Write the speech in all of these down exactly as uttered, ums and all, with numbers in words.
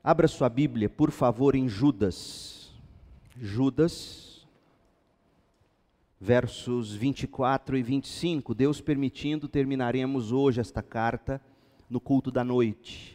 Abra sua Bíblia, por favor, em Judas. Judas, versos vinte e quatro e vinte e cinco. Deus permitindo, terminaremos hoje esta carta no culto da noite.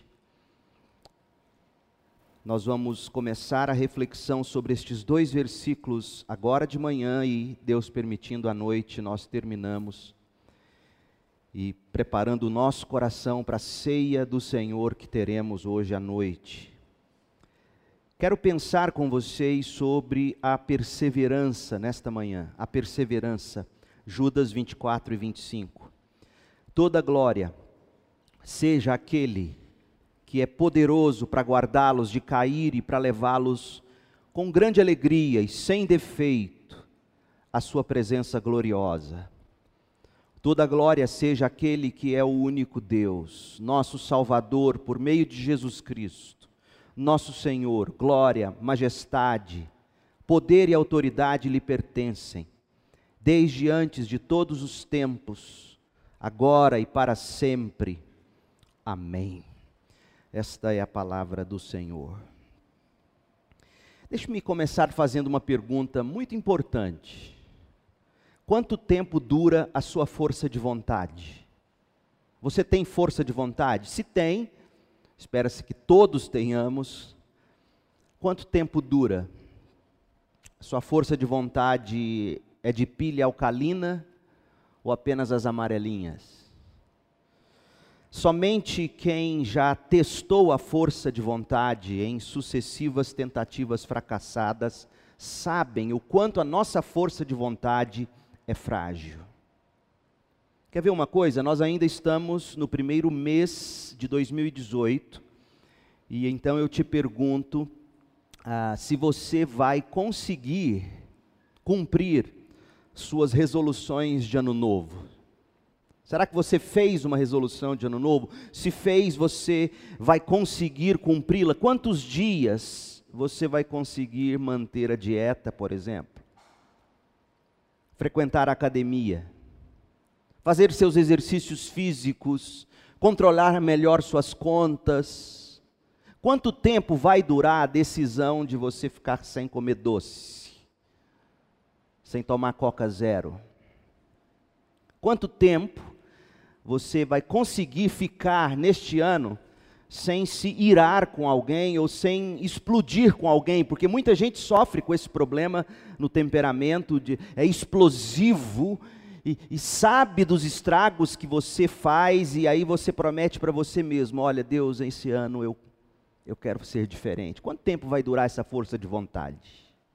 Nós vamos começar a reflexão sobre estes dois versículos agora de manhã e, Deus permitindo, à noite nós terminamos. E preparando o nosso coração para a ceia do Senhor que teremos hoje à noite. Quero pensar com vocês sobre a perseverança nesta manhã, a perseverança, Judas vinte e quatro e vinte e cinco. Toda glória seja aquele que é poderoso para guardá-los de cair e para levá-los com grande alegria e sem defeito à sua presença gloriosa. Toda glória seja aquele que é o único Deus, nosso Salvador, por meio de Jesus Cristo. Nosso Senhor, glória, majestade, poder e autoridade lhe pertencem, desde antes de todos os tempos, agora e para sempre. Amém. Esta é a palavra do Senhor. Deixe-me começar fazendo uma pergunta muito importante. Quanto tempo dura a sua força de vontade? Você tem força de vontade? Se tem, espera-se que todos tenhamos. Quanto tempo dura? Sua força de vontade é de pilha alcalina ou apenas as amarelinhas? Somente quem já testou a força de vontade em sucessivas tentativas fracassadas sabem o quanto a nossa força de vontade é frágil. Quer ver uma coisa? Nós ainda estamos no primeiro mês de dois mil e dezoito, e então eu te pergunto ah, se você vai conseguir cumprir suas resoluções de ano novo. Será que você fez uma resolução de ano novo? Se fez, você vai conseguir cumpri-la? Quantos dias você vai conseguir manter a dieta, por exemplo? Frequentar a academia? Fazer seus exercícios físicos, controlar melhor suas contas. Quanto tempo vai durar a decisão de você ficar sem comer doce? Sem tomar Coca Zero? Quanto tempo você vai conseguir ficar neste ano sem se irar com alguém ou sem explodir com alguém? Porque muita gente sofre com esse problema no temperamento, de, é explosivo, E, e sabe dos estragos que você faz, e aí você promete para você mesmo: olha, Deus, esse ano eu, eu quero ser diferente. Quanto tempo vai durar essa força de vontade?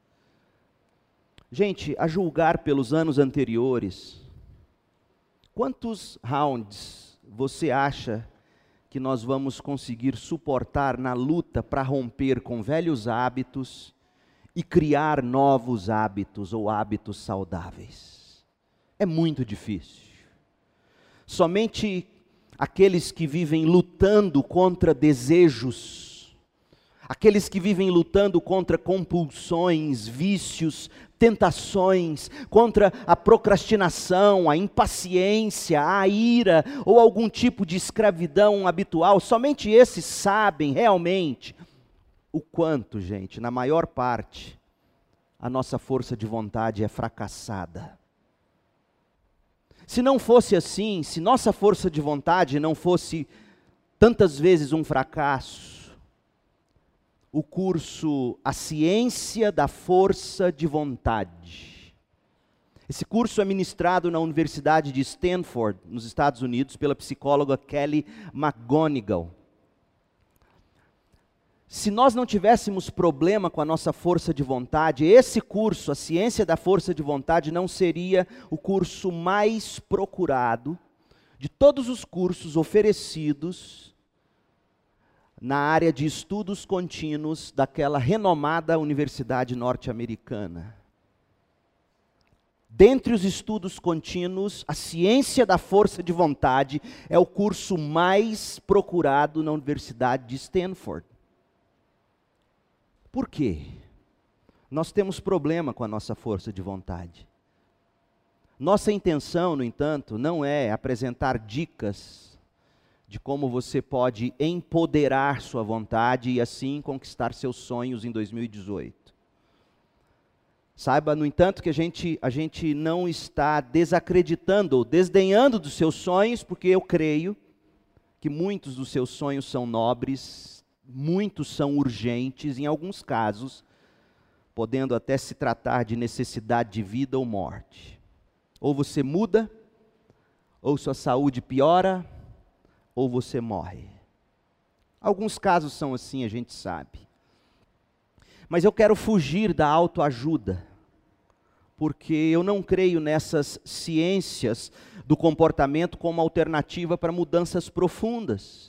Gente, a julgar pelos anos anteriores, quantos rounds você acha que nós vamos conseguir suportar na luta para romper com velhos hábitos e criar novos hábitos ou hábitos saudáveis? É muito difícil. Somente aqueles que vivem lutando contra desejos, aqueles que vivem lutando contra compulsões, vícios, tentações, contra a procrastinação, a impaciência, a ira ou algum tipo de escravidão habitual, somente esses sabem realmente o quanto, gente, na maior parte, a nossa força de vontade é fracassada. Se não fosse assim, se nossa força de vontade não fosse tantas vezes um fracasso, o curso A Ciência da Força de Vontade. Esse curso é ministrado na Universidade de Stanford, nos Estados Unidos, pela psicóloga Kelly McGonigal. Se nós não tivéssemos problema com a nossa força de vontade, esse curso, a Ciência da Força de Vontade, não seria o curso mais procurado de todos os cursos oferecidos na área de estudos contínuos daquela renomada universidade norte-americana. Dentre os estudos contínuos, a Ciência da Força de Vontade é o curso mais procurado na Universidade de Stanford. Por quê? Nós temos problema com a nossa força de vontade. Nossa intenção, no entanto, não é apresentar dicas de como você pode empoderar sua vontade e assim conquistar seus sonhos em dois mil e dezoito. Saiba, no entanto, que a gente, a gente não está desacreditando ou desdenhando dos seus sonhos, porque eu creio que muitos dos seus sonhos são nobres, muitos são urgentes, em alguns casos, podendo até se tratar de necessidade de vida ou morte. Ou você muda, ou sua saúde piora, ou você morre. Alguns casos são assim, a gente sabe. Mas eu quero fugir da autoajuda, porque eu não creio nessas ciências do comportamento como alternativa para mudanças profundas.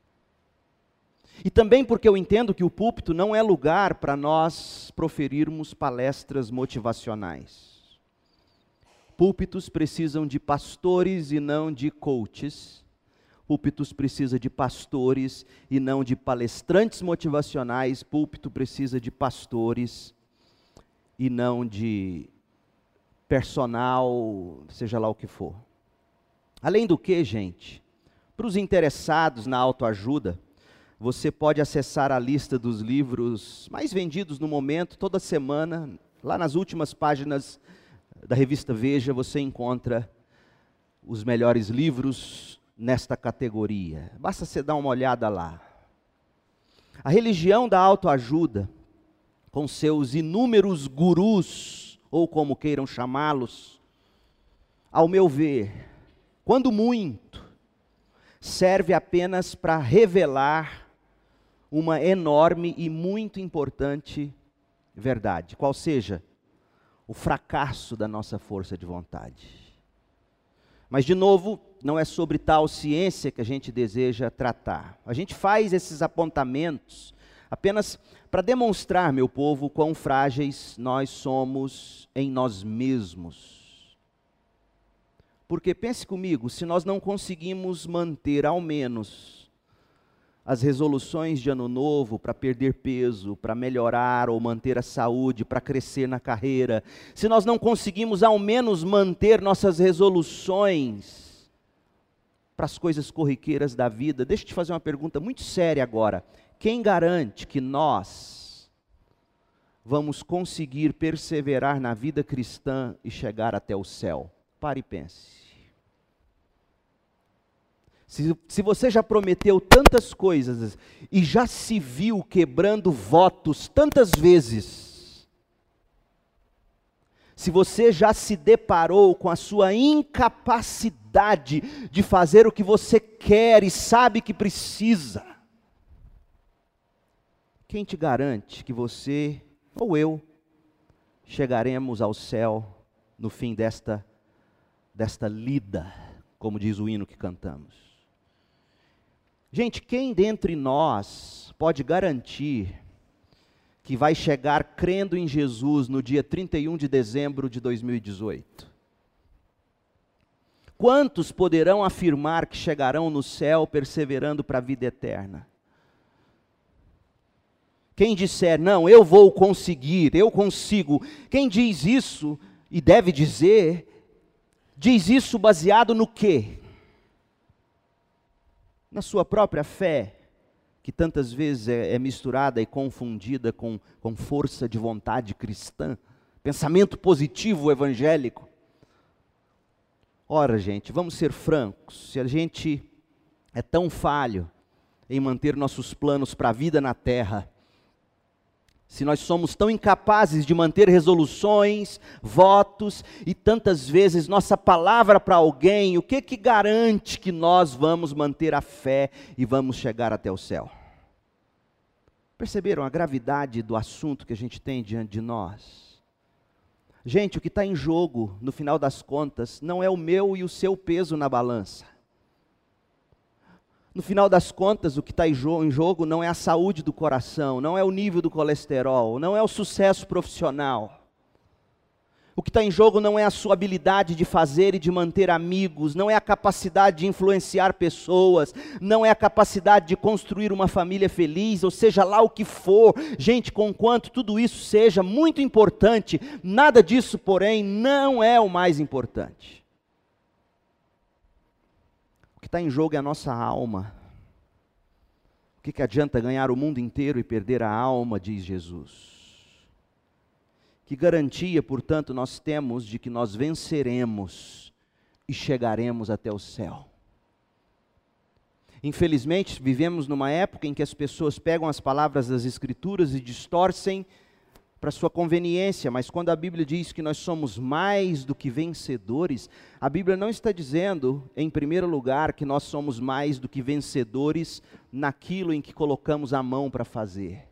E também porque eu entendo que o púlpito não é lugar para nós proferirmos palestras motivacionais. Púlpitos precisam de pastores e não de coaches. Púlpitos precisa de pastores e não de palestrantes motivacionais. Púlpito precisa de pastores e não de personal, seja lá o que for. Além do que, gente, para os interessados na autoajuda, você pode acessar a lista dos livros mais vendidos no momento, toda semana. Lá nas últimas páginas da revista Veja, você encontra os melhores livros nesta categoria. Basta você dar uma olhada lá. A religião da autoajuda, com seus inúmeros gurus, ou como queiram chamá-los, ao meu ver, quando muito, serve apenas para revelar uma enorme e muito importante verdade, qual seja o fracasso da nossa força de vontade. Mas, de novo, não é sobre tal ciência que a gente deseja tratar. A gente faz esses apontamentos apenas para demonstrar, meu povo, quão frágeis nós somos em nós mesmos. Porque, pense comigo, se nós não conseguimos manter ao menos as resoluções de ano novo para perder peso, para melhorar ou manter a saúde, para crescer na carreira, se nós não conseguimos ao menos manter nossas resoluções para as coisas corriqueiras da vida, deixa eu te fazer uma pergunta muito séria agora. Quem garante que nós vamos conseguir perseverar na vida cristã e chegar até o céu? Pare e pense. Se, se você já prometeu tantas coisas e já se viu quebrando votos tantas vezes, se você já se deparou com a sua incapacidade de fazer o que você quer e sabe que precisa, quem te garante que você ou eu chegaremos ao céu no fim desta, desta lida, como diz o hino que cantamos? Gente, quem dentre nós pode garantir que vai chegar crendo em Jesus no dia trinta e um de dezembro de dois mil e dezoito? Quantos poderão afirmar que chegarão no céu perseverando para a vida eterna? Quem disser, não, eu vou conseguir, eu consigo, quem diz isso, e deve dizer, diz isso baseado no quê? Na sua própria fé, que tantas vezes é, é misturada e confundida com, com força de vontade cristã, pensamento positivo evangélico. Ora, gente, vamos ser francos, se a gente é tão falho em manter nossos planos para a vida na terra, se nós somos tão incapazes de manter resoluções, votos e tantas vezes nossa palavra para alguém, o que que garante que nós vamos manter a fé e vamos chegar até o céu? Perceberam a gravidade do assunto que a gente tem diante de nós? Gente, o que está em jogo, no final das contas, não é o meu e o seu peso na balança. No final das contas, o que está em jogo não é a saúde do coração, não é o nível do colesterol, não é o sucesso profissional. O que está em jogo não é a sua habilidade de fazer e de manter amigos, não é a capacidade de influenciar pessoas, não é a capacidade de construir uma família feliz, ou seja lá o que for. Gente, conquanto tudo isso seja muito importante, nada disso, porém, não é o mais importante. O que está em jogo é a nossa alma. O que, que adianta ganhar o mundo inteiro e perder a alma, diz Jesus. Que garantia, portanto, nós temos de que nós venceremos e chegaremos até o céu? Infelizmente, vivemos numa época em que as pessoas pegam as palavras das Escrituras e distorcem para sua conveniência, mas quando a Bíblia diz que nós somos mais do que vencedores, a Bíblia não está dizendo, em primeiro lugar, que nós somos mais do que vencedores naquilo em que colocamos a mão para fazer.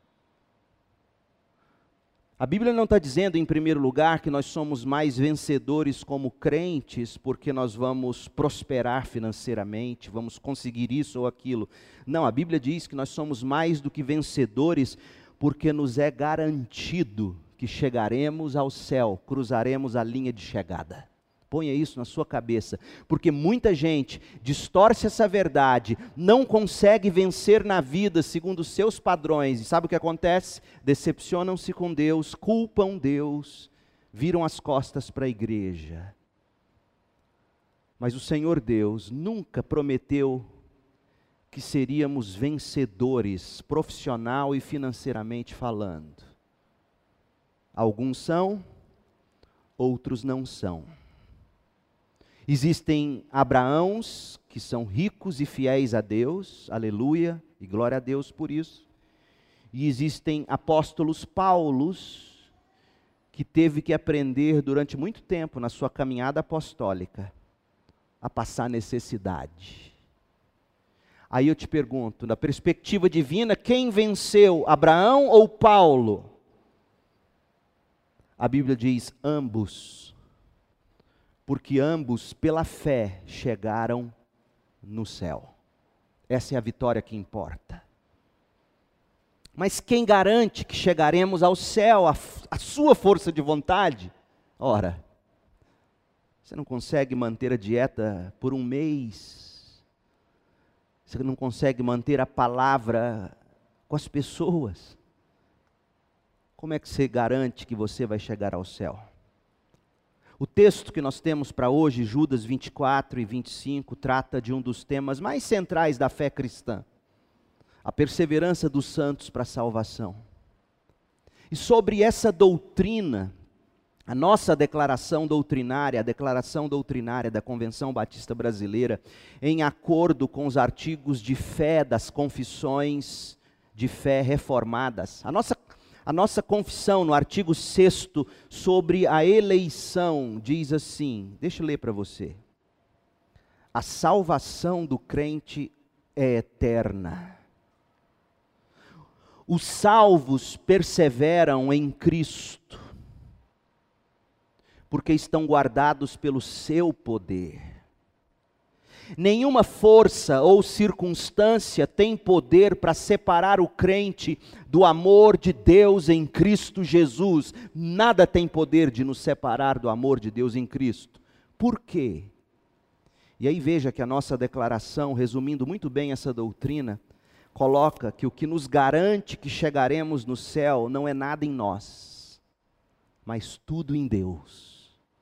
A Bíblia não está dizendo, em primeiro lugar, que nós somos mais vencedores como crentes, porque nós vamos prosperar financeiramente, vamos conseguir isso ou aquilo. Não, a Bíblia diz que nós somos mais do que vencedores, porque nos é garantido que chegaremos ao céu, cruzaremos a linha de chegada. Ponha isso na sua cabeça, porque muita gente distorce essa verdade, não consegue vencer na vida segundo os seus padrões, e sabe o que acontece? Decepcionam-se com Deus, culpam Deus, viram as costas para a igreja. Mas o Senhor Deus nunca prometeu que seríamos vencedores, profissional e financeiramente falando. Alguns são, outros não são. Existem Abraãos que são ricos e fiéis a Deus, aleluia, e glória a Deus por isso. E existem apóstolos Paulos, que teve que aprender durante muito tempo na sua caminhada apostólica, a passar necessidade. Aí eu te pergunto, na perspectiva divina, quem venceu, Abraão ou Paulo? A Bíblia diz ambos, porque ambos, pela fé, chegaram no céu. Essa é a vitória que importa. Mas quem garante que chegaremos ao céu, a, a sua força de vontade? Ora, você não consegue manter a dieta por um mês, você não consegue manter a palavra com as pessoas. Como é que você garante que você vai chegar ao céu? O texto que nós temos para hoje, Judas vinte e quatro e vinte e cinco, trata de um dos temas mais centrais da fé cristã. A perseverança dos santos para a salvação. E sobre essa doutrina, a nossa declaração doutrinária, a declaração doutrinária da Convenção Batista Brasileira, em acordo com os artigos de fé das confissões de fé reformadas. A nossa, a nossa confissão no artigo sexto sobre a eleição diz assim, deixa eu ler para você. A salvação do crente é eterna. Os salvos perseveram em Cristo, porque estão guardados pelo seu poder. Nenhuma força ou circunstância tem poder para separar o crente do amor de Deus em Cristo Jesus. Nada tem poder de nos separar do amor de Deus em Cristo. Por quê? E aí veja que a nossa declaração, resumindo muito bem essa doutrina, coloca que o que nos garante que chegaremos no céu não é nada em nós, mas tudo em Deus.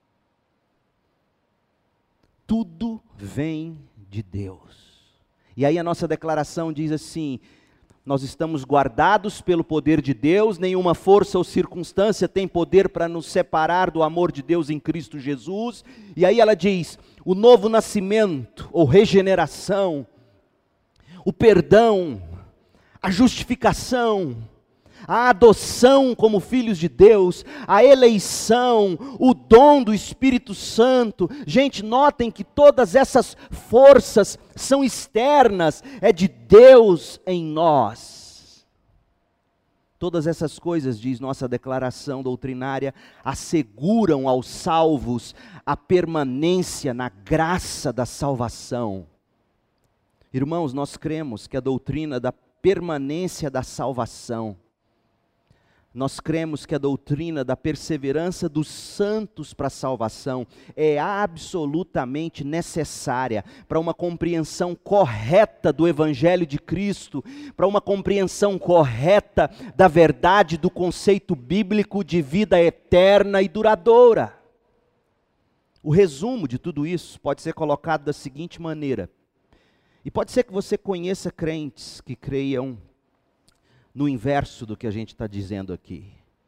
Tudo vem de Deus. E aí a nossa declaração diz assim, nós estamos guardados pelo poder de Deus, nenhuma força ou circunstância tem poder para nos separar do amor de Deus em Cristo Jesus. E aí ela diz, o novo nascimento ou regeneração, o perdão, a justificação, a adoção como filhos de Deus, a eleição, o dom do Espírito Santo. Gente, notem que todas essas forças são externas, é de Deus em nós. Todas essas coisas, diz nossa declaração doutrinária, asseguram aos salvos a permanência na graça da salvação. Irmãos, nós cremos que a doutrina da permanência da salvação, nós cremos que a doutrina da perseverança dos santos para a salvação é absolutamente necessária para uma compreensão correta do Evangelho de Cristo, para uma compreensão correta da verdade do conceito bíblico de vida eterna e duradoura. O resumo de tudo isso pode ser colocado da seguinte maneira: E pode ser que você conheça crentes que creiam no inverso do que a gente está dizendo aqui.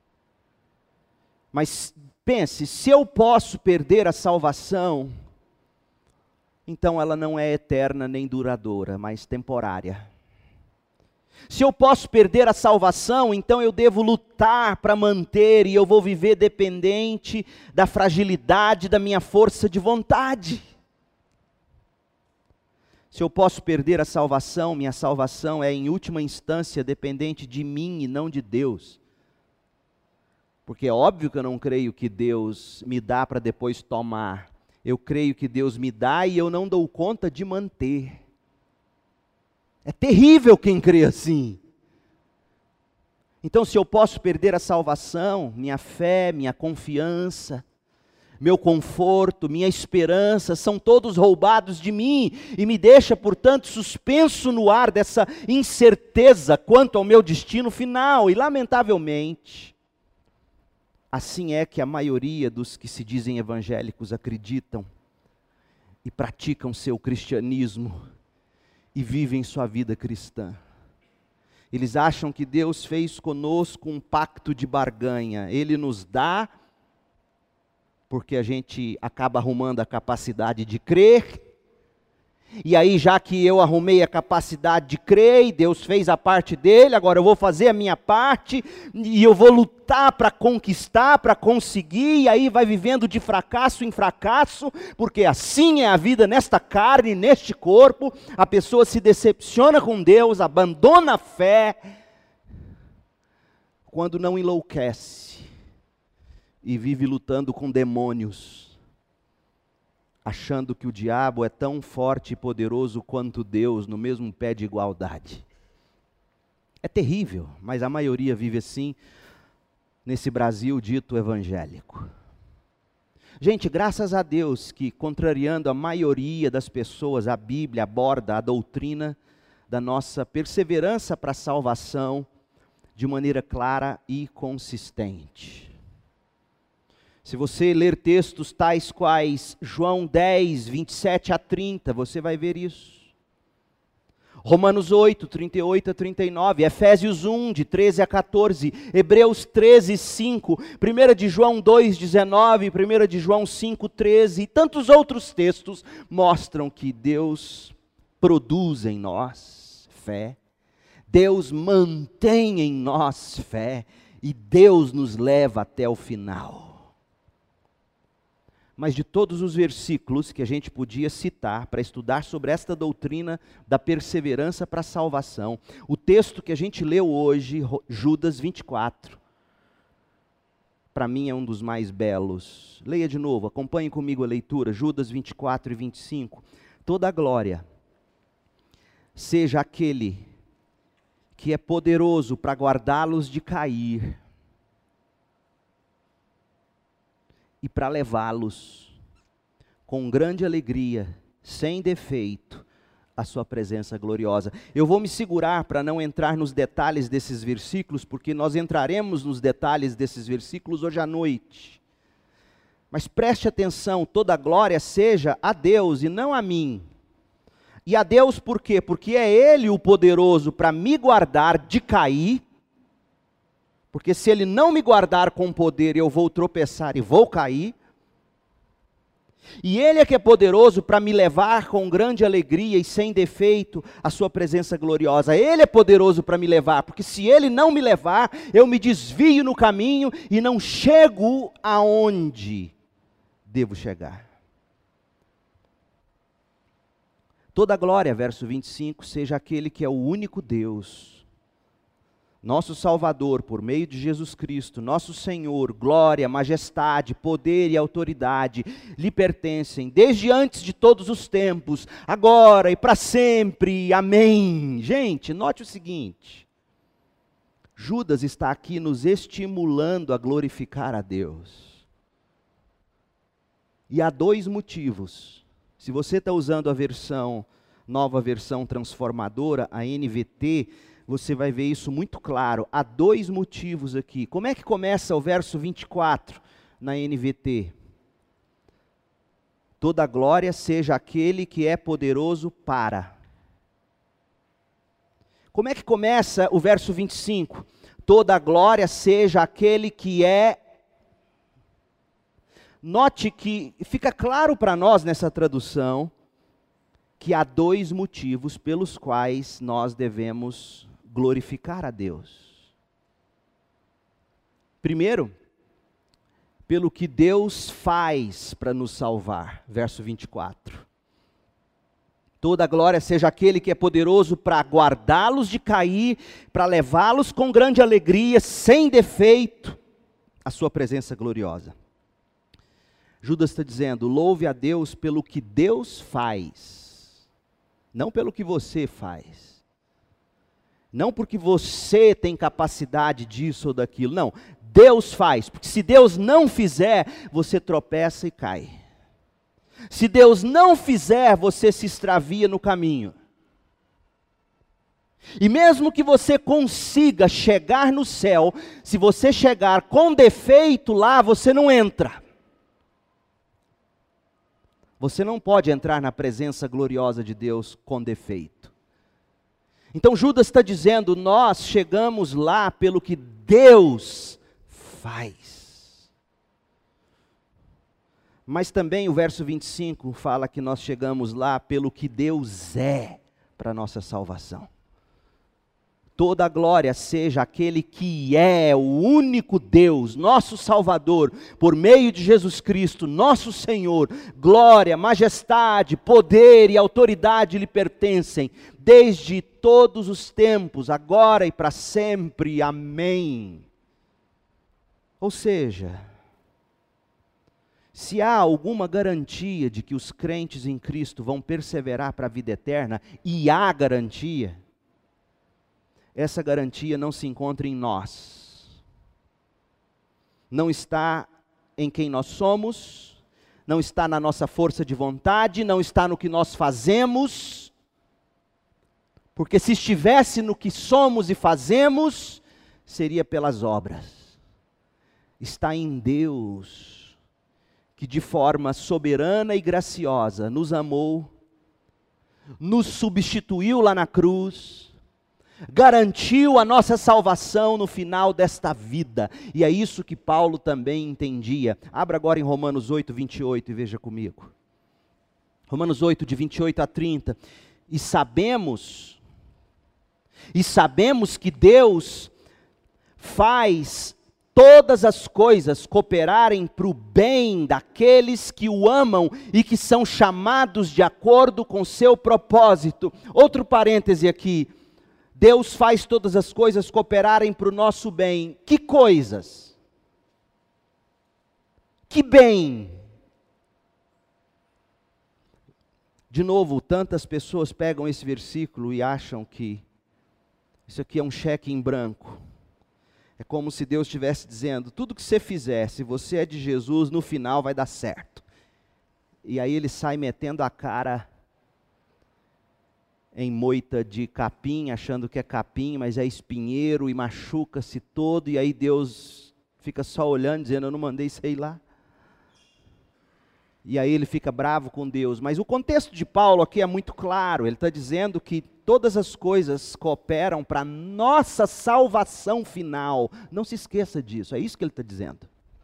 Mas pense, se eu posso perder a salvação, então ela não é eterna nem duradoura, mas temporária. Se eu posso perder a salvação, então eu devo lutar para manter e eu vou viver dependente da fragilidade da minha força de vontade. Se eu posso perder a salvação, minha salvação é em última instância dependente de mim e não de Deus. Porque é óbvio que eu não creio que Deus me dá para depois tomar. Eu creio que Deus me dá e eu não dou conta de manter. É terrível quem crê assim. Então, se eu posso perder a salvação, minha fé, minha confiança, meu conforto, minha esperança, são todos roubados de mim, e me deixa, portanto, suspenso no ar dessa incerteza quanto ao meu destino final, e lamentavelmente, assim é que a maioria dos que se dizem evangélicos acreditam e praticam seu cristianismo e vivem sua vida cristã. Eles acham que Deus fez conosco um pacto de barganha. Ele nos dá, porque a gente acaba arrumando a capacidade de crer. E aí, já que eu arrumei a capacidade de crer, e Deus fez a parte dele, agora eu vou fazer a minha parte, e eu vou lutar para conquistar, para conseguir, e aí vai vivendo de fracasso em fracasso, porque assim é a vida nesta carne, neste corpo. A pessoa se decepciona com Deus, abandona a fé, quando não enlouquece, e vive lutando com demônios, achando que o diabo é tão forte e poderoso quanto Deus, no mesmo pé de igualdade. É terrível, mas a maioria vive assim, nesse Brasil dito evangélico. Gente, graças a Deus que, contrariando a maioria das pessoas, a Bíblia aborda a doutrina da nossa perseverança para a salvação de maneira clara e consistente. Se você ler textos tais quais João dez, vinte e sete a trinta, você vai ver isso. Romanos oito, trinta e oito a trinta e nove, Efésios um, de treze a quatorze, Hebreus treze, cinco, primeira de João dois, dezenove, primeira de João cinco, treze, e tantos outros textos mostram que Deus produz em nós fé, Deus mantém em nós fé, e Deus nos leva até o final. Mas de todos os versículos que a gente podia citar para estudar sobre esta doutrina da perseverança para a salvação, o texto que a gente leu hoje, Judas vinte e quatro, para mim é um dos mais belos. Leia de novo, acompanhe comigo a leitura, Judas vinte e quatro e vinte e cinco. Toda a glória seja aquele que é poderoso para guardá-los de cair, e para levá-los com grande alegria, sem defeito, à sua presença gloriosa. Eu vou me segurar para não entrar nos detalhes desses versículos, porque nós entraremos nos detalhes desses versículos hoje à noite. Mas preste atenção, toda a glória seja a Deus e não a mim. E a Deus por quê? Porque é Ele o poderoso para me guardar de cair, porque se Ele não me guardar com poder, eu vou tropeçar e vou cair. E Ele é que é poderoso para me levar com grande alegria e sem defeito à sua presença gloriosa. Ele é poderoso para me levar, porque se Ele não me levar, eu me desvio no caminho e não chego aonde devo chegar. Toda a glória, verso vinte e cinco, seja aquele que é o único Deus, nosso Salvador, por meio de Jesus Cristo, nosso Senhor, glória, majestade, poder e autoridade lhe pertencem, desde antes de todos os tempos, agora e para sempre, amém. Gente, note o seguinte, Judas está aqui nos estimulando a glorificar a Deus. E há dois motivos. Se você está usando a versão, nova versão transformadora, a N V T, você vai ver isso muito claro. Há dois motivos aqui. Como é que começa o verso vinte e quatro na N V T? Toda glória seja aquele que é poderoso para. Como é que começa o verso vinte e cinco? Toda a glória seja aquele que é... Note que fica claro para nós nessa tradução que há dois motivos pelos quais nós devemos glorificar a Deus. Primeiro, pelo que Deus faz para nos salvar, verso vinte e quatro. Toda a glória seja aquele que é poderoso para guardá-los de cair, para levá-los com grande alegria, sem defeito, à sua presença gloriosa. Judas está dizendo, louve a Deus pelo que Deus faz, não pelo que você faz. Não porque você tem capacidade disso ou daquilo, não. Deus faz, porque se Deus não fizer, você tropeça e cai. Se Deus não fizer, você se extravia no caminho. E mesmo que você consiga chegar no céu, se você chegar com defeito lá, você não entra. Você não pode entrar na presença gloriosa de Deus com defeito. Então Judas está dizendo, nós chegamos lá pelo que Deus faz. Mas também o verso vinte e cinco fala que nós chegamos lá pelo que Deus é para a nossa salvação. Toda a glória seja aquele que é o único Deus, nosso Salvador, por meio de Jesus Cristo, nosso Senhor. Glória, majestade, poder e autoridade lhe pertencem, desde todos os tempos, agora e para sempre. Amém. Ou seja, se há alguma garantia de que os crentes em Cristo vão perseverar para a vida eterna, e há garantia, essa garantia não se encontra em nós. Não está em quem nós somos, não está na nossa força de vontade, não está no que nós fazemos. Porque se estivesse no que somos e fazemos, seria pelas obras. Está em Deus, que de forma soberana e graciosa nos amou, nos substituiu lá na cruz, garantiu a nossa salvação no final desta vida. E é isso que Paulo também entendia. Abra agora em Romanos oito, vinte e oito e veja comigo. Romanos oito, de vinte e oito a trinta. E sabemos, e sabemos que Deus faz todas as coisas cooperarem para o bem daqueles que o amam e que são chamados de acordo com seu propósito. Outro parêntese aqui. Deus faz todas as coisas cooperarem para o nosso bem. Que coisas? Que bem? De novo, tantas pessoas pegam esse versículo e acham que isso aqui é um cheque em branco. É como se Deus estivesse dizendo, tudo que você fizer, se você é de Jesus, no final vai dar certo. E aí ele sai metendo a cara em moita de capim, achando que é capim, mas é espinheiro, e machuca-se todo, e aí Deus fica só olhando, dizendo, eu não mandei sei lá. E aí ele fica bravo com Deus. Mas o contexto de Paulo aqui é muito claro, ele está dizendo que todas as coisas cooperam para a nossa salvação final. Não se esqueça disso, é isso que ele está dizendo.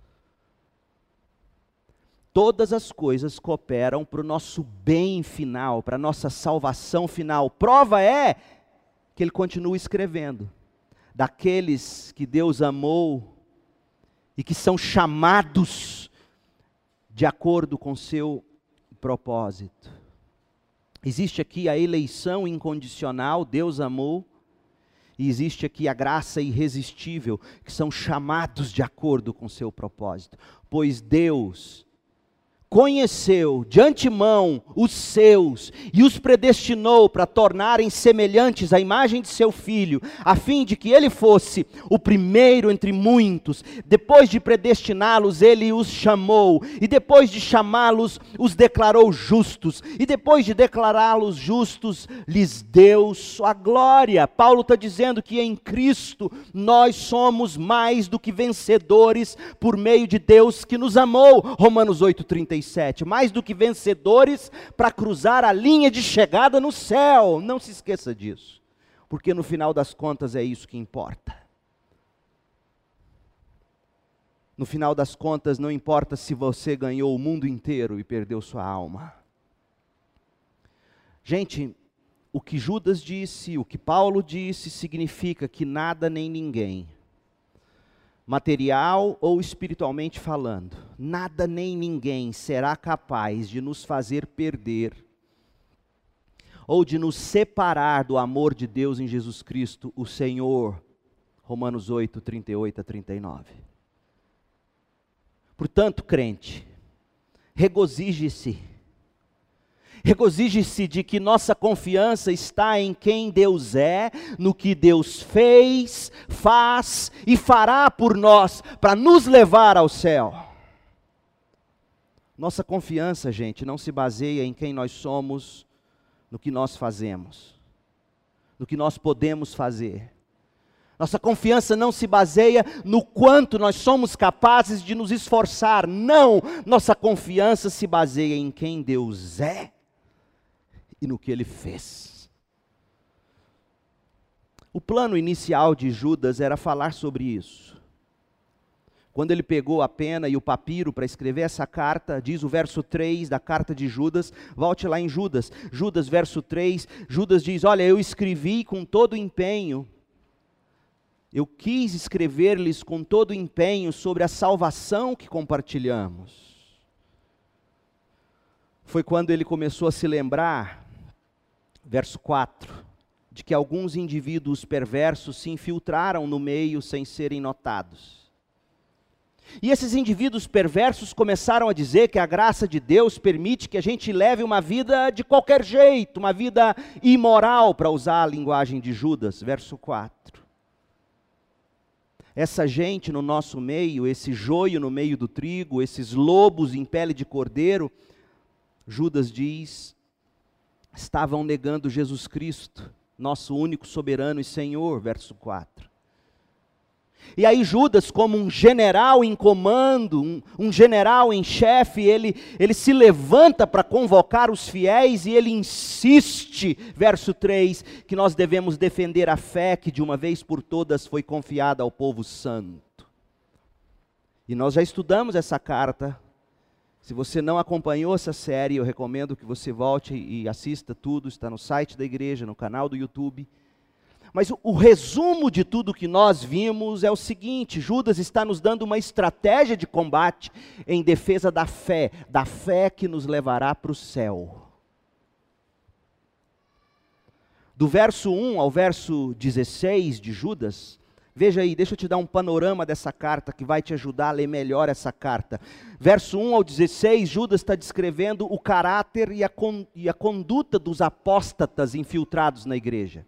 Todas as coisas cooperam para o nosso bem final, para a nossa salvação final. Prova é que ele continua escrevendo. Daqueles que Deus amou e que são chamados de acordo com seu propósito. Existe aqui a eleição incondicional, Deus amou. E existe aqui a graça irresistível, que são chamados de acordo com seu propósito. Pois Deus conheceu de antemão os seus e os predestinou para tornarem semelhantes à imagem de seu Filho, a fim de que ele fosse o primeiro entre muitos. Depois de predestiná-los, ele os chamou, e depois de chamá-los, os declarou justos, e depois de declará-los justos, lhes deu sua glória. Paulo está dizendo que em Cristo nós somos mais do que vencedores por meio de Deus que nos amou. Romanos oito, trinta e sete, mais do que vencedores para cruzar a linha de chegada no céu. Não se esqueça disso, porque no final das contas é isso que importa. No final das contas, não importa se você ganhou o mundo inteiro e perdeu sua alma. Gente, o que Judas disse, o que Paulo disse, significa que nada nem ninguém, material ou espiritualmente falando, nada nem ninguém será capaz de nos fazer perder ou de nos separar do amor de Deus em Jesus Cristo, o Senhor. Romanos oito, trinta e oito a trinta e nove. Portanto, crente, regozije-se. Regozije-se de que nossa confiança está em quem Deus é, no que Deus fez, faz e fará por nós, para nos levar ao céu. Nossa confiança, gente, não se baseia em quem nós somos, no que nós fazemos, no que nós podemos fazer. Nossa confiança não se baseia no quanto nós somos capazes de nos esforçar. Não, nossa confiança se baseia em quem Deus é e no que Ele fez. O plano inicial de Judas era falar sobre isso. Quando ele pegou a pena e o papiro para escrever essa carta, diz o verso três da carta de Judas, volte lá em Judas, Judas verso três, Judas diz, olha, eu escrevi com todo empenho, eu quis escrever-lhes com todo empenho sobre a salvação que compartilhamos. Foi quando ele começou a se lembrar, verso quatro, de que alguns indivíduos perversos se infiltraram no meio sem serem notados. E esses indivíduos perversos começaram a dizer que a graça de Deus permite que a gente leve uma vida de qualquer jeito, uma vida imoral, para usar a linguagem de Judas, verso quatro. Essa gente no nosso meio, esse joio no meio do trigo, esses lobos em pele de cordeiro, Judas diz, estavam negando Jesus Cristo, nosso único soberano e Senhor, verso quatro. E aí Judas, como um general em comando, um, um general em chefe, ele, ele se levanta para convocar os fiéis e ele insiste, verso três, que nós devemos defender a fé que de uma vez por todas foi confiada ao povo santo. E nós já estudamos essa carta. Se você não acompanhou essa série, eu recomendo que você volte e assista tudo, está no site da igreja, no canal do YouTube. Mas o, o resumo de tudo que nós vimos é o seguinte, Judas está nos dando uma estratégia de combate em defesa da fé, da fé que nos levará para o céu. Do verso um ao verso dezesseis de Judas, veja aí, deixa eu te dar um panorama dessa carta que vai te ajudar a ler melhor essa carta. Verso um ao dezesseis, Judas está descrevendo o caráter e a, con, e a conduta dos apóstatas infiltrados na igreja.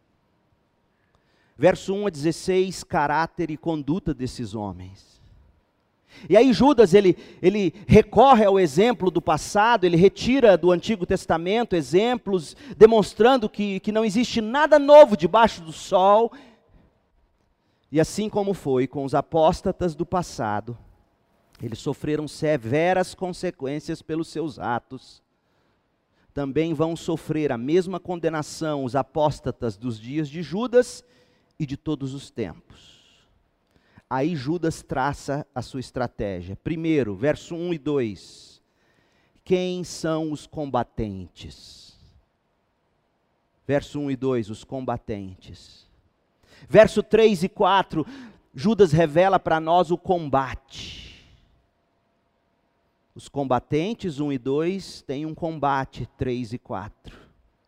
Verso um a dezesseis, caráter e conduta desses homens. E aí Judas, ele, ele recorre ao exemplo do passado, ele retira do Antigo Testamento exemplos, demonstrando que, que não existe nada novo debaixo do sol. E assim como foi com os apóstatas do passado, eles sofreram severas consequências pelos seus atos. Também vão sofrer a mesma condenação os apóstatas dos dias de Judas e de todos os tempos. Aí Judas traça a sua estratégia. Primeiro, verso um e dois. Quem são os combatentes? Verso um e dois, os combatentes. Verso três e quatro, Judas revela para nós o combate. Os combatentes, um e dois, têm um combate, três e quatro.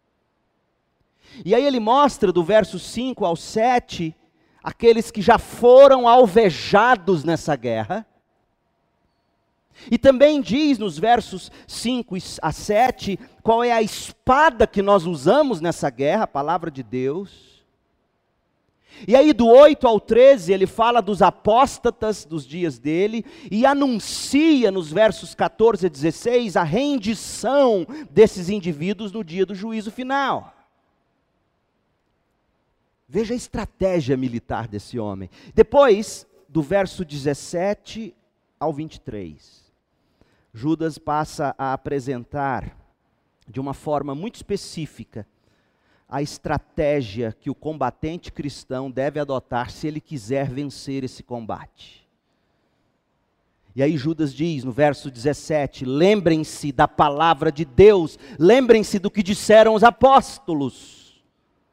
E aí ele mostra do verso cinco ao sete, aqueles que já foram alvejados nessa guerra. E também diz nos versos cinco a sete, qual é a espada que nós usamos nessa guerra, a palavra de Deus. E aí do oito ao treze ele fala dos apóstatas dos dias dele, e anuncia nos versos quatorze a dezesseis a rendição desses indivíduos no dia do juízo final. Veja a estratégia militar desse homem. Depois, do verso dezessete ao vinte e três, Judas passa a apresentar, de uma forma muito específica, a estratégia que o combatente cristão deve adotar se ele quiser vencer esse combate. E aí Judas diz no verso dezessete, lembrem-se da palavra de Deus, lembrem-se do que disseram os apóstolos.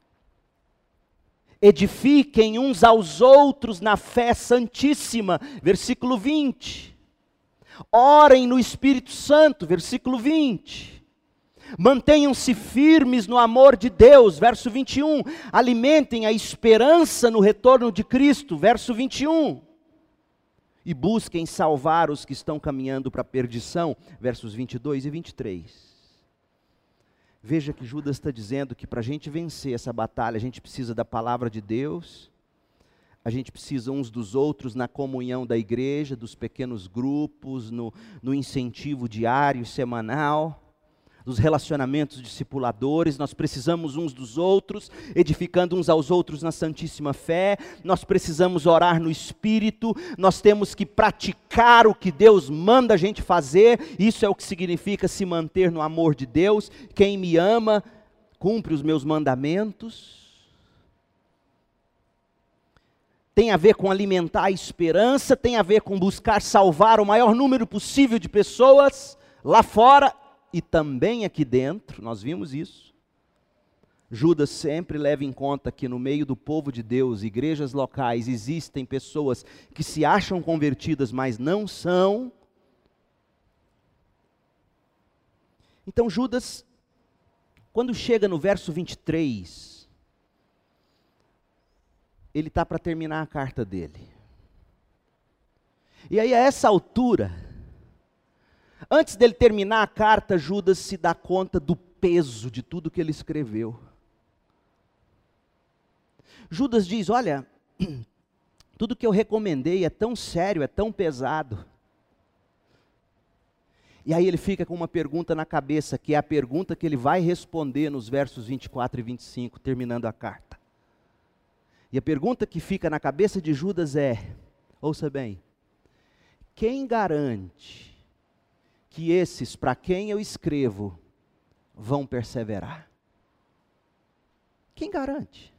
Edifiquem uns aos outros na fé santíssima, versículo vinte. Orem no Espírito Santo, versículo vinte. Mantenham-se firmes no amor de Deus, verso vinte e um. Alimentem a esperança no retorno de Cristo, verso vinte e um. E busquem salvar os que estão caminhando para a perdição, versos vinte e dois e vinte e três. Veja que Judas está dizendo que para a gente vencer essa batalha, a gente precisa da palavra de Deus, a gente precisa uns dos outros na comunhão da igreja, dos pequenos grupos, no, no incentivo diário e semanal, dos relacionamentos discipuladores. Nós precisamos uns dos outros, edificando uns aos outros na santíssima fé. Nós precisamos orar no Espírito, nós temos que praticar o que Deus manda a gente fazer. Isso é o que significa se manter no amor de Deus. Quem me ama, cumpre os meus mandamentos. Tem a ver com alimentar a esperança, tem a ver com buscar salvar o maior número possível de pessoas lá fora e também aqui dentro. Nós vimos isso. Judas sempre leva em conta que no meio do povo de Deus, igrejas locais, existem pessoas que se acham convertidas, mas não são. Então Judas, quando chega no verso vinte e três, ele está para terminar a carta dele. E aí a essa altura, antes dele terminar a carta, Judas se dá conta do peso de tudo que ele escreveu. Judas diz, olha, tudo que eu recomendei é tão sério, é tão pesado. E aí ele fica com uma pergunta na cabeça, que é a pergunta que ele vai responder nos versos vinte e quatro e vinte e cinco, terminando a carta. E a pergunta que fica na cabeça de Judas é, ouça bem, quem garante que esses para quem eu escrevo vão perseverar? Quem garante?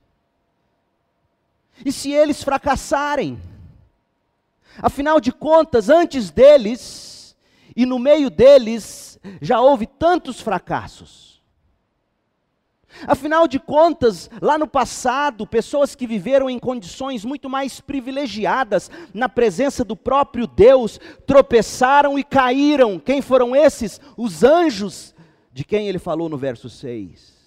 E se eles fracassarem? Afinal de contas, antes deles e no meio deles já houve tantos fracassos. Afinal de contas, lá no passado, pessoas que viveram em condições muito mais privilegiadas, na presença do próprio Deus, tropeçaram e caíram. Quem foram esses? Os anjos, de quem ele falou no verso seis.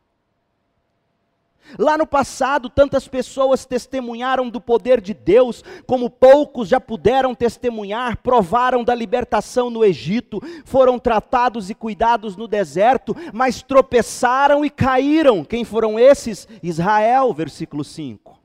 Lá no passado, tantas pessoas testemunharam do poder de Deus, como poucos já puderam testemunhar, provaram da libertação no Egito, foram tratados e cuidados no deserto, mas tropeçaram e caíram. Quem foram esses? Israel, versículo cinco.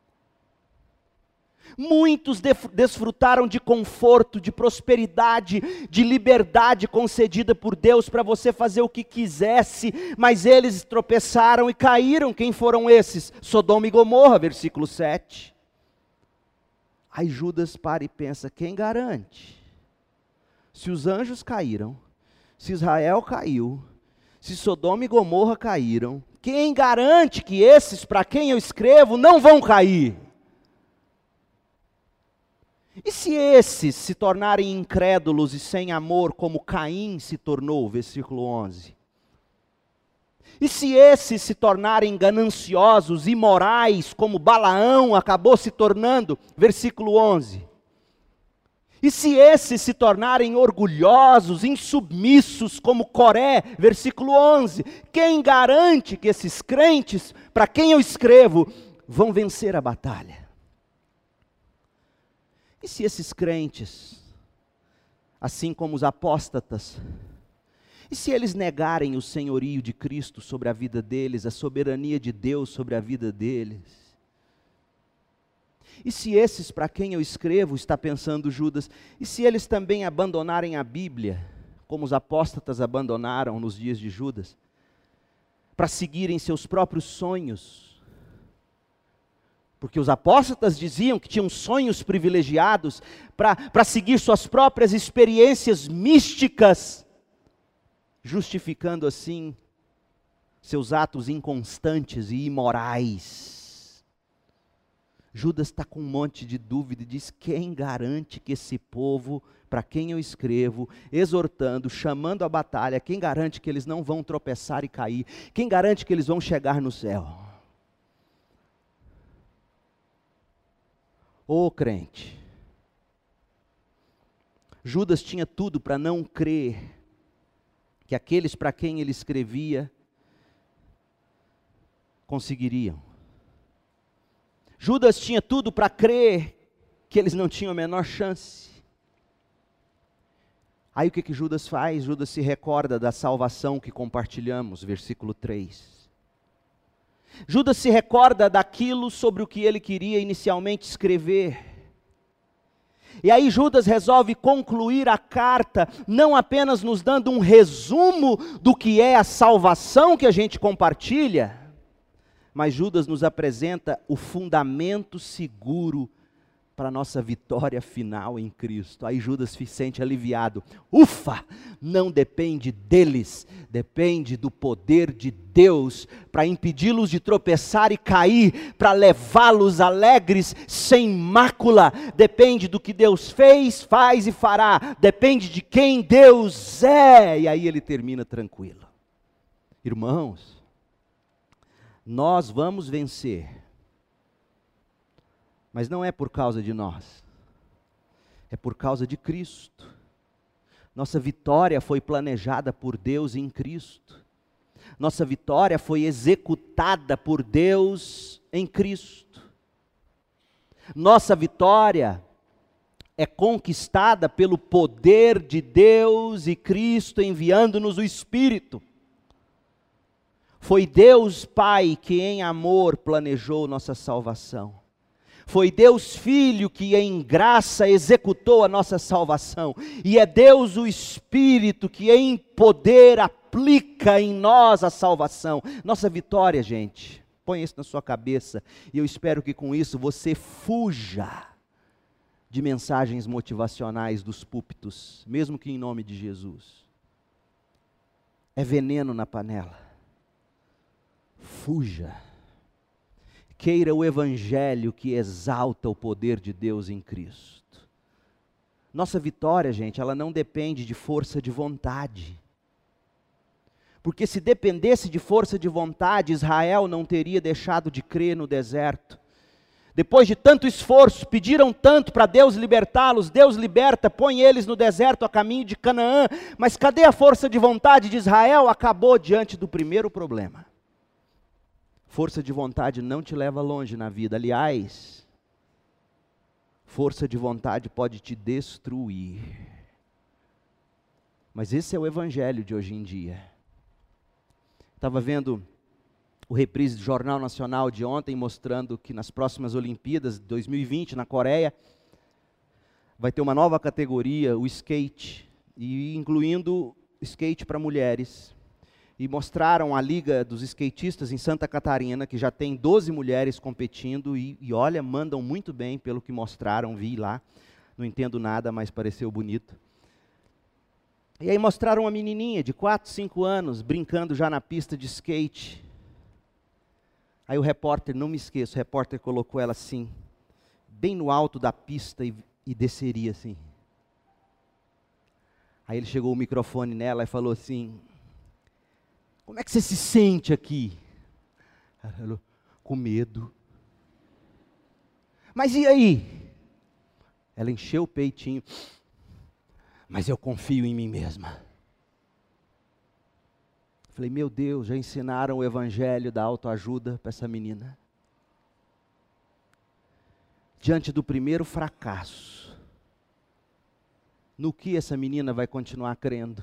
Muitos desfrutaram de conforto, de prosperidade, de liberdade concedida por Deus para você fazer o que quisesse, mas eles tropeçaram e caíram. Quem foram esses? Sodoma e Gomorra, versículo sete. Aí Judas para e pensa, quem garante? Se os anjos caíram, se Israel caiu, se Sodoma e Gomorra caíram, quem garante que esses para quem eu escrevo não vão cair? E se esses se tornarem incrédulos e sem amor, como Caim se tornou, versículo onze? E se esses se tornarem gananciosos, imorais, como Balaão acabou se tornando, versículo onze? E se esses se tornarem orgulhosos, insubmissos, como Coré, versículo onze? Quem garante que esses crentes, para quem eu escrevo, vão vencer a batalha? E se esses crentes, assim como os apóstatas, e se eles negarem o senhorio de Cristo sobre a vida deles, a soberania de Deus sobre a vida deles? E se esses para quem eu escrevo, está pensando Judas, e se eles também abandonarem a Bíblia, como os apóstatas abandonaram nos dias de Judas, para seguirem seus próprios sonhos? Porque os apóstatas diziam que tinham sonhos privilegiados para seguir suas próprias experiências místicas, justificando assim seus atos inconstantes e imorais. Judas está com um monte de dúvida e diz: quem garante que esse povo, para quem eu escrevo, exortando, chamando a batalha, quem garante que eles não vão tropeçar e cair? Quem garante que eles vão chegar no céu? Ô crente, Judas tinha tudo para não crer que aqueles para quem ele escrevia conseguiriam. Judas tinha tudo para crer que eles não tinham a menor chance. Aí o que que Judas faz? Judas se recorda da salvação que compartilhamos, versículo três. Judas se recorda daquilo sobre o que ele queria inicialmente escrever. E aí Judas resolve concluir a carta, não apenas nos dando um resumo do que é a salvação que a gente compartilha, mas Judas nos apresenta o fundamento seguro para a nossa vitória final em Cristo. Aí Judas se sente aliviado. Ufa! Não depende deles, depende do poder de Deus para impedi-los de tropeçar e cair, para levá-los alegres, sem mácula. Depende do que Deus fez, faz e fará. Depende de quem Deus é. E aí ele termina tranquilo. Irmãos, nós vamos vencer. Mas não é por causa de nós, é por causa de Cristo. Nossa vitória foi planejada por Deus em Cristo. Nossa vitória foi executada por Deus em Cristo. Nossa vitória é conquistada pelo poder de Deus e Cristo enviando-nos o Espírito. Foi Deus Pai que em amor planejou nossa salvação. Foi Deus Filho que em graça executou a nossa salvação. E é Deus o Espírito que em poder aplica em nós a salvação. Nossa vitória, gente, põe isso na sua cabeça. E eu espero que com isso você fuja de mensagens motivacionais dos púlpitos, mesmo que em nome de Jesus. É veneno na panela. Fuja. Queira o evangelho que exalta o poder de Deus em Cristo. Nossa vitória, gente, ela não depende de força de vontade. Porque se dependesse de força de vontade, Israel não teria deixado de crer no deserto. Depois de tanto esforço, pediram tanto para Deus libertá-los, Deus liberta, põe eles no deserto a caminho de Canaã. Mas cadê a força de vontade de Israel? Acabou diante do primeiro problema. Força de vontade não te leva longe na vida. Aliás, força de vontade pode te destruir. Mas esse é o evangelho de hoje em dia. Estava vendo o reprise do Jornal Nacional de ontem, mostrando que nas próximas Olimpíadas de dois mil e vinte, na Coreia, vai ter uma nova categoria, o skate, e incluindo skate para mulheres. E mostraram a Liga dos Skatistas em Santa Catarina, que já tem doze mulheres competindo, e, e olha, mandam muito bem pelo que mostraram, vi lá, não entendo nada, mas pareceu bonito. E aí mostraram uma menininha de quatro, cinco anos, brincando já na pista de skate. Aí o repórter, não me esqueço, o repórter colocou ela assim, bem no alto da pista e, e desceria assim. Aí ele chegou o microfone nela e falou assim: como é que você se sente aqui? Ela falou: com medo. Mas e aí? Ela encheu o peitinho. Mas eu confio em mim mesma. Falei: meu Deus, já ensinaram o evangelho da autoajuda para essa menina. Diante do primeiro fracasso, no que essa menina vai continuar crendo?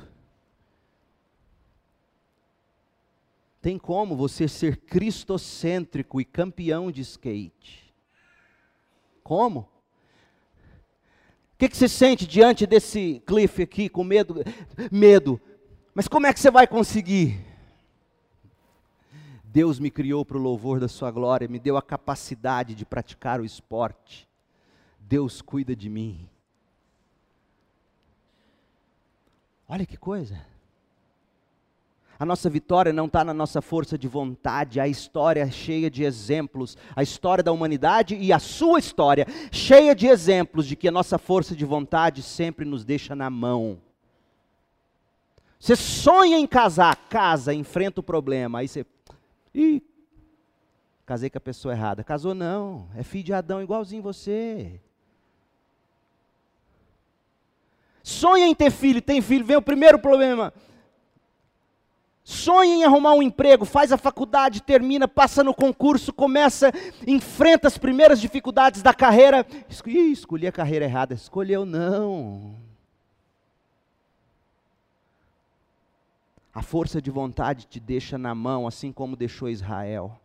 Tem como você ser cristocêntrico e campeão de skate? Como? O que, que você sente diante desse cliff aqui, com medo? Medo. Mas como é que você vai conseguir? Deus me criou para o louvor da sua glória, me deu a capacidade de praticar o esporte. Deus cuida de mim. Olha que coisa. A nossa vitória não está na nossa força de vontade, a história é cheia de exemplos, a história da humanidade e a sua história, cheia de exemplos de que a nossa força de vontade sempre nos deixa na mão. Você sonha em casar, casa, enfrenta o problema, aí você, ih, casei com a pessoa errada. Casou não, é filho de Adão igualzinho você. Sonha em ter filho, tem filho, vem o primeiro problema. Sonha em arrumar um emprego, faz a faculdade, termina, passa no concurso, começa, enfrenta as primeiras dificuldades da carreira. Ih, escolhi a carreira errada. Escolheu não. A força de vontade te deixa na mão, assim como deixou Israel.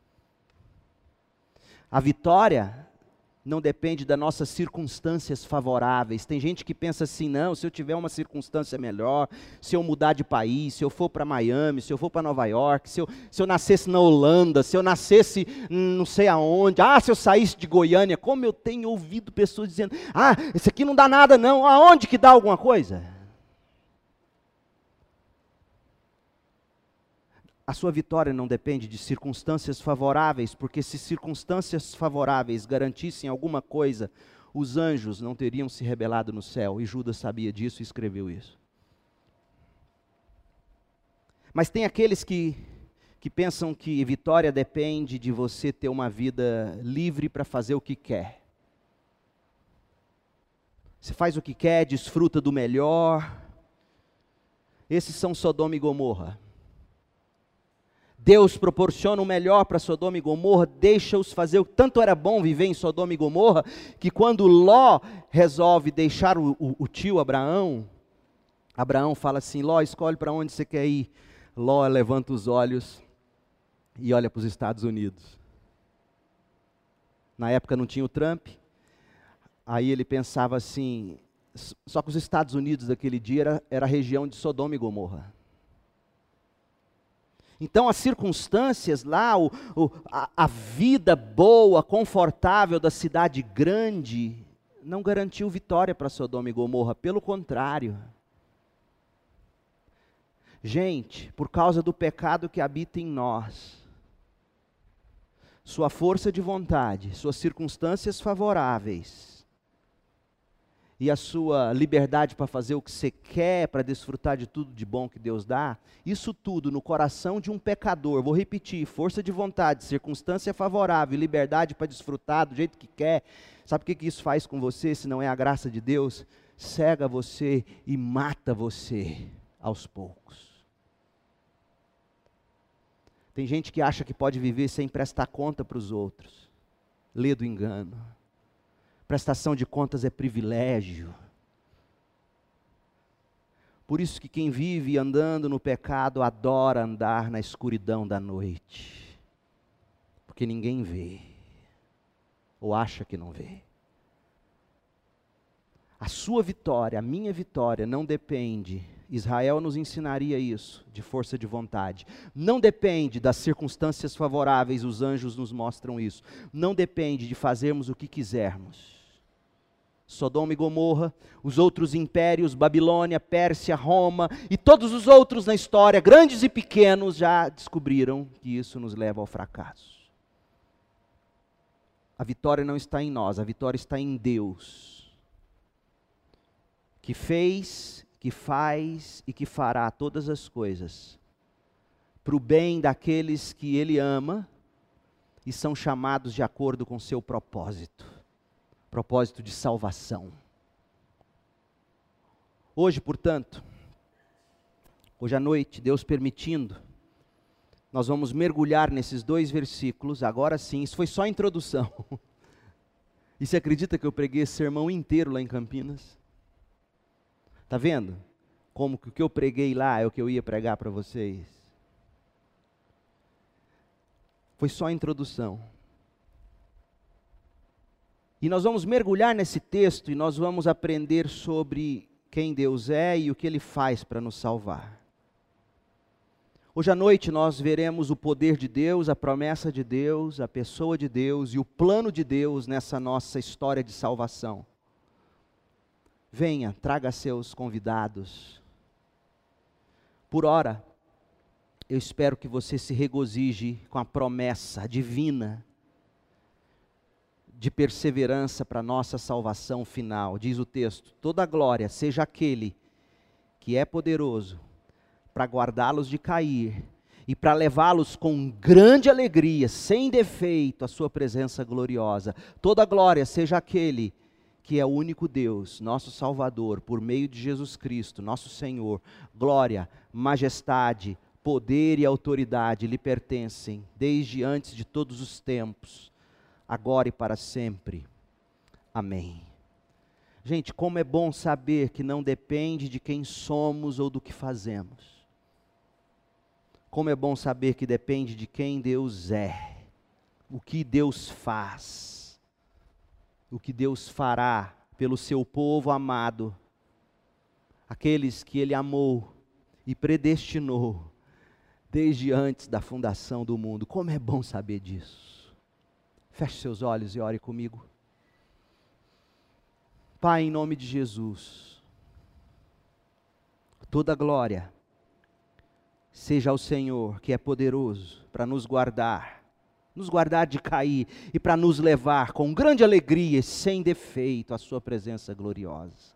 A vitória não depende das nossas circunstâncias favoráveis. Tem gente que pensa assim, não, se eu tiver uma circunstância melhor, se eu mudar de país, se eu for para Miami, se eu for para Nova York, se eu, se eu nascesse na Holanda, se eu nascesse não sei aonde, ah, se eu saísse de Goiânia, como eu tenho ouvido pessoas dizendo, ah, esse aqui não dá nada não, aonde que dá alguma coisa? A sua vitória não depende de circunstâncias favoráveis, porque se circunstâncias favoráveis garantissem alguma coisa, os anjos não teriam se rebelado no céu, e Judas sabia disso e escreveu isso. Mas tem aqueles que, que pensam que vitória depende de você ter uma vida livre para fazer o que quer. Você faz o que quer, desfruta do melhor. Esses são Sodoma e Gomorra. Deus proporciona o melhor para Sodoma e Gomorra, deixa-os fazer o tanto era bom viver em Sodoma e Gomorra, que quando Ló resolve deixar o, o, o tio Abraão, Abraão fala assim, Ló, escolhe para onde você quer ir. Ló levanta os olhos e olha para os Estados Unidos. Na época não tinha o Trump, aí ele pensava assim, só que os Estados Unidos daquele dia era, era a região de Sodoma e Gomorra. Então as circunstâncias lá, o, o, a, a vida boa, confortável da cidade grande, não garantiu vitória para Sodoma e Gomorra, pelo contrário. Gente, por causa do pecado que habita em nós, sua força de vontade, suas circunstâncias favoráveis, e a sua liberdade para fazer o que você quer, para desfrutar de tudo de bom que Deus dá, isso tudo no coração de um pecador, vou repetir, força de vontade, circunstância favorável, liberdade para desfrutar do jeito que quer, sabe o que, que isso faz com você, se não é a graça de Deus? Cega você e mata você aos poucos. Tem gente que acha que pode viver sem prestar conta para os outros, lê do engano. Prestação de contas é privilégio. Por isso que quem vive andando no pecado adora andar na escuridão da noite. Porque ninguém vê. Ou acha que não vê. A sua vitória, a minha vitória não depende, Israel nos ensinaria isso, de força de vontade. Não depende das circunstâncias favoráveis, os anjos nos mostram isso. Não depende de fazermos o que quisermos. Sodoma e Gomorra, os outros impérios, Babilônia, Pérsia, Roma e todos os outros na história, grandes e pequenos, já descobriram que isso nos leva ao fracasso. A vitória não está em nós, a vitória está em Deus, que fez, que faz e que fará todas as coisas para o bem daqueles que Ele ama e são chamados de acordo com seu propósito. Propósito de salvação. Hoje, portanto, hoje à noite, Deus permitindo, nós vamos mergulhar nesses dois versículos, agora sim, isso foi só a introdução. E você acredita que eu preguei esse sermão inteiro lá em Campinas? Está vendo? Como que o que eu preguei lá é o que eu ia pregar para vocês? Foi só a introdução. E nós vamos mergulhar nesse texto e nós vamos aprender sobre quem Deus é e o que Ele faz para nos salvar. Hoje à noite nós veremos o poder de Deus, a promessa de Deus, a pessoa de Deus e o plano de Deus nessa nossa história de salvação. Venha, traga seus convidados. Por hora, Eu espero que você se regozije com a promessa divina de perseverança para a nossa salvação final. Diz o texto: toda glória seja aquele que é poderoso para guardá-los de cair e para levá-los com grande alegria, sem defeito, à sua presença gloriosa. Toda glória seja aquele que é o único Deus, nosso Salvador, por meio de Jesus Cristo, nosso Senhor. Glória, majestade, poder e autoridade lhe pertencem, desde antes de todos os tempos, agora e para sempre. Amém. Gente, como é bom saber que não depende de quem somos ou do que fazemos. Como é bom saber que depende de quem Deus é, o que Deus faz, o que Deus fará pelo seu povo amado, aqueles que Ele amou e predestinou desde antes da fundação do mundo. Como é bom saber disso. Feche seus olhos e ore comigo. Pai, em nome de Jesus, toda glória seja ao Senhor, que é poderoso para nos guardar, nos guardar de cair e para nos levar com grande alegria e sem defeito à sua presença gloriosa.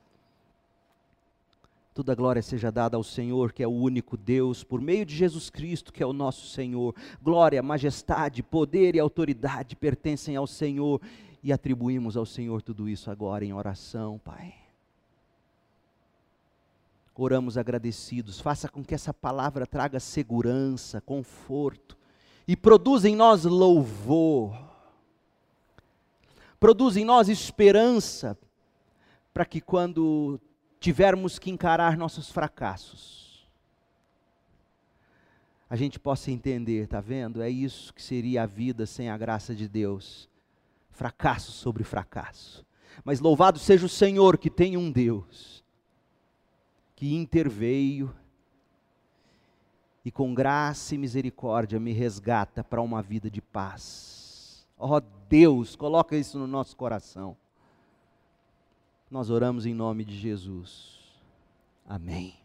Toda glória seja dada ao Senhor, que é o único Deus, por meio de Jesus Cristo, que é o nosso Senhor. Glória, majestade, poder e autoridade pertencem ao Senhor, e atribuímos ao Senhor tudo isso agora em oração, Pai. Oramos agradecidos. Faça com que essa palavra traga segurança, conforto, e produza em nós louvor, produza em nós esperança, para que quando tivermos que encarar nossos fracassos, a gente possa entender, está vendo? É isso que seria a vida sem a graça de Deus. Fracasso sobre fracasso. Mas louvado seja o Senhor, que tem um Deus que interveio e com graça e misericórdia me resgata para uma vida de paz. Ó Deus, coloca isso no nosso coração. Nós oramos em nome de Jesus. Amém.